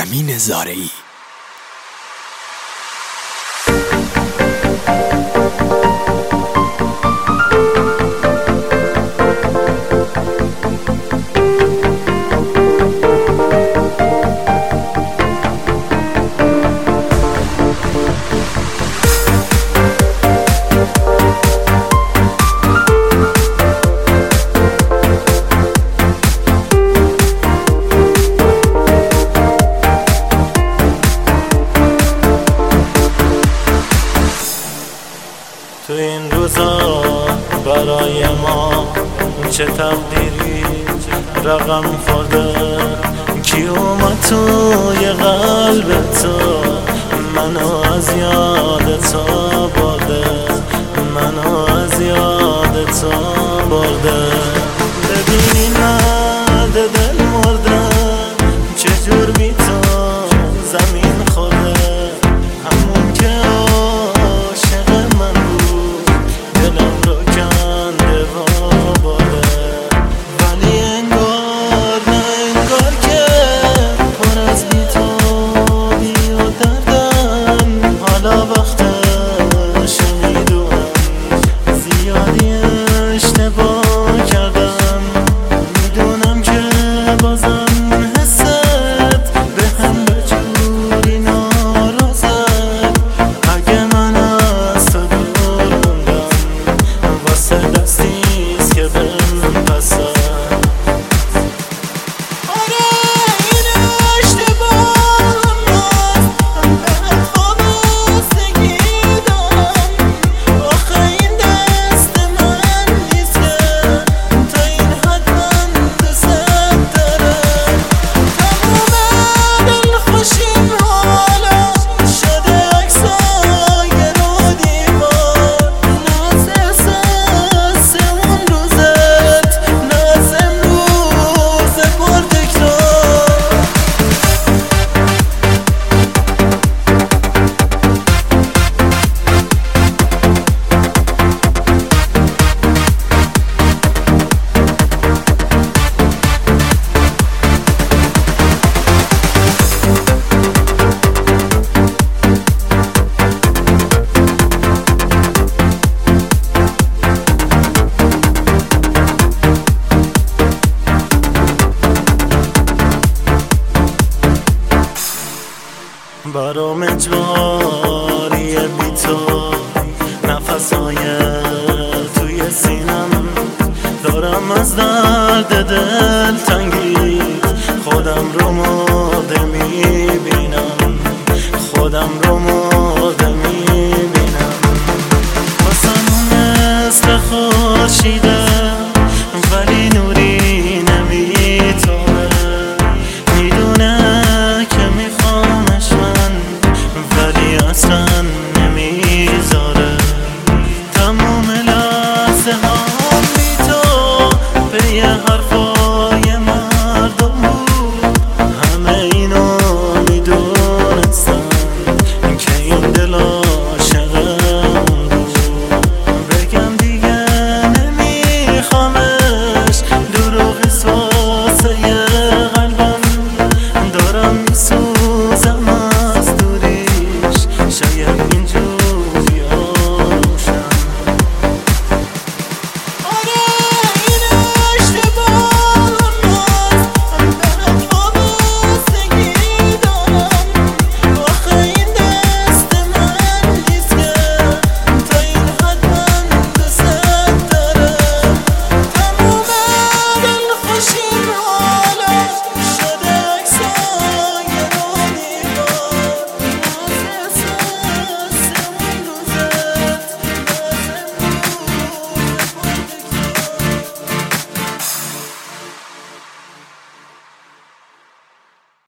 امین زارعی. تو این روزا برای ما چه تقدیری رقم خورده، کی اومد توی قلب تو منو از یاد تو برده، منو از یاد تو برده. ببینی مرد دل مرده چجور بی تو زمین خورده، همون که عاشق من بود دلم رو کنده و برده. ولی انگار نه انگار که پر از بی تو بی و دردم، حالا وقتش میدونم زیادی اشتباه کردم، میدونم که بازم حست به هم به جوری نارازد. اگه من از تو دور موندم واسه دستیست که بهم پسد. آره این اشتباهم هست، بهت وابستگی دارم. آخه این دست من نیست که تا این حد من دوست دارم. تموم دلخوشیم حالا شده عکسای رو دیوار، نه از احساس اون روزت نه از امروز پرتکرار. برام اجباریه بی تو نفسای توی سینم، دارم از درد دل تنگی خودم رو مرده میبینم، خودم رو مرده میبینم. واسمون مثل خورشیده ولی نوری نمیتونه، میدونه که میخوامش من ولی اصلا نمیذاره. تموم لحظه هم بی تو به یه حرفای مردم بود، همه اینو میدونستن که این دل عاشق اون بود. بگم دیگه نمیخوامش، دروغی واسه قلبم دارم میسوزم.